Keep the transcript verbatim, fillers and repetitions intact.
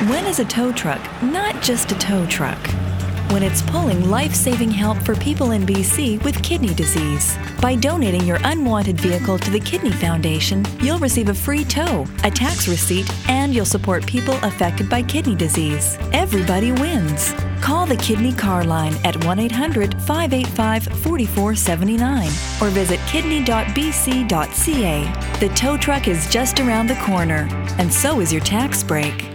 When is a tow truck not just a tow truck? When it's pulling life-saving help for people in B C with kidney disease. By donating your unwanted vehicle to the Kidney Foundation, you'll receive a free tow, a tax receipt, and you'll support people affected by kidney disease. Everybody wins. Call the Kidney Car Line at one eight hundred, five eight five, four four seven nine or visit kidney dot b c dot c a. The tow truck is just around the corner, and so is your tax break.